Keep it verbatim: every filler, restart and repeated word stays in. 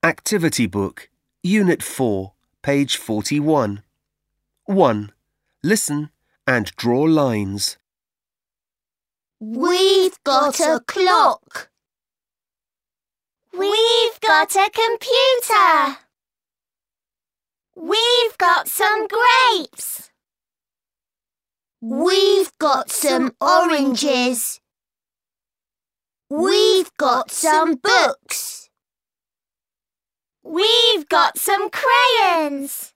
Activity Book, Unit four, page forty-one. one. Listen and draw lines. We've got a clock. We've got a computer. We've got some grapes. We've got some oranges. We've got some books. We've got some crayons.